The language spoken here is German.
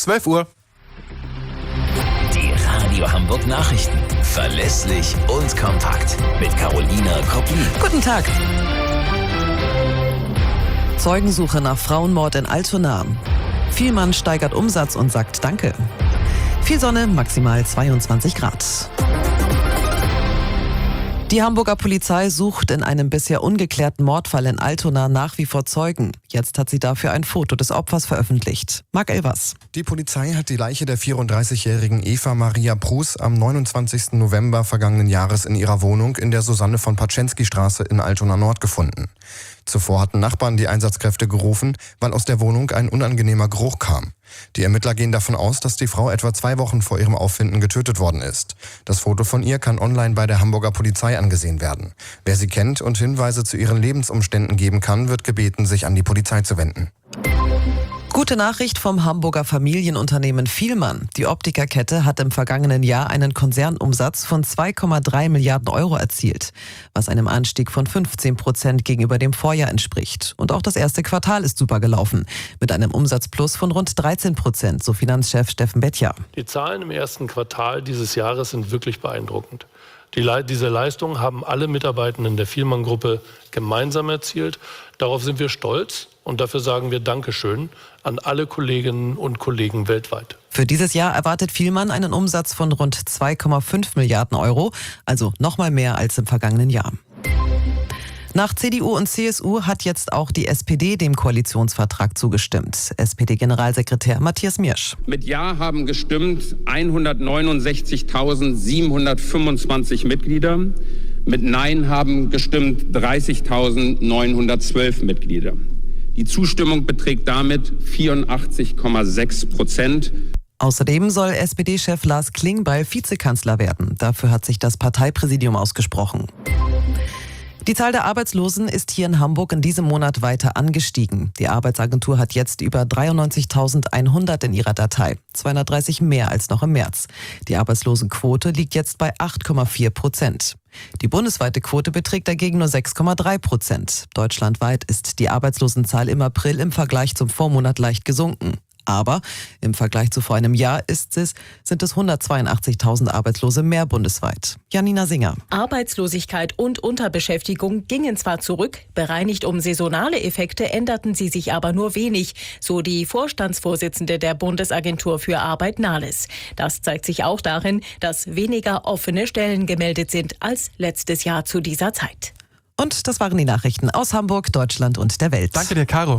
12 Uhr. Die Radio Hamburg Nachrichten. Verlässlich und kompakt. Mit Carolina Koplin. Guten Tag. Zeugensuche nach Frauenmord in Altona. Vielmann steigert Umsatz und sagt Danke. Viel Sonne, maximal 22 Grad. Die Hamburger Polizei sucht in einem bisher ungeklärten Mordfall in Altona nach wie vor Zeugen. Jetzt hat sie dafür ein Foto des Opfers veröffentlicht. Marc Elvers. Die Polizei hat die Leiche der 34-jährigen Eva Maria Prus am 29. November vergangenen Jahres in ihrer Wohnung in der Susanne-von-Paczensky-Straße in Altona Nord gefunden. Zuvor hatten Nachbarn die Einsatzkräfte gerufen, weil aus der Wohnung ein unangenehmer Geruch kam. Die Ermittler gehen davon aus, dass die Frau etwa 2 Wochen vor ihrem Auffinden getötet worden ist. Das Foto von ihr kann online bei der Hamburger Polizei angesehen werden. Wer sie kennt und Hinweise zu ihren Lebensumständen geben kann, wird gebeten, sich an die Polizei zu wenden. Gute Nachricht vom Hamburger Familienunternehmen Vielmann. Die Optikerkette hat im vergangenen Jahr einen Konzernumsatz von 2,3 Milliarden Euro erzielt, was einem Anstieg von 15% gegenüber dem Vorjahr entspricht. Und auch das erste Quartal ist super gelaufen, mit einem Umsatzplus von rund 13%, so Finanzchef Steffen Bettger. Die Zahlen im ersten Quartal dieses Jahres sind wirklich beeindruckend. Diese Leistung haben alle Mitarbeitenden der Vielmann-Gruppe gemeinsam erzielt. Darauf sind wir stolz und dafür sagen wir Dankeschön an alle Kolleginnen und Kollegen weltweit. Für dieses Jahr erwartet Vielmann einen Umsatz von rund 2,5 Milliarden Euro, also nochmal mehr als im vergangenen Jahr. Nach CDU und CSU hat jetzt auch die SPD dem Koalitionsvertrag zugestimmt. SPD-Generalsekretär Matthias Miersch. Mit Ja haben gestimmt 169.725 Mitglieder. Mit Nein haben gestimmt 30.912 Mitglieder. Die Zustimmung beträgt damit 84,6%. Außerdem soll SPD-Chef Lars Klingbeil Vizekanzler werden. Dafür hat sich das Parteipräsidium ausgesprochen. Die Zahl der Arbeitslosen ist hier in Hamburg in diesem Monat weiter angestiegen. Die Arbeitsagentur hat jetzt über 93.100 in ihrer Datei, 230 mehr als noch im März. Die Arbeitslosenquote liegt jetzt bei 8,4%. Die bundesweite Quote beträgt dagegen nur 6,3%. Deutschlandweit ist die Arbeitslosenzahl im April im Vergleich zum Vormonat leicht gesunken. Aber im Vergleich zu vor einem Jahr sind es 182.000 Arbeitslose mehr bundesweit. Janina Singer. Arbeitslosigkeit und Unterbeschäftigung gingen zwar zurück, bereinigt um saisonale Effekte änderten sie sich aber nur wenig, so die Vorstandsvorsitzende der Bundesagentur für Arbeit Nahles. Das zeigt sich auch darin, dass weniger offene Stellen gemeldet sind als letztes Jahr zu dieser Zeit. Und das waren die Nachrichten aus Hamburg, Deutschland und der Welt. Danke dir, Caro.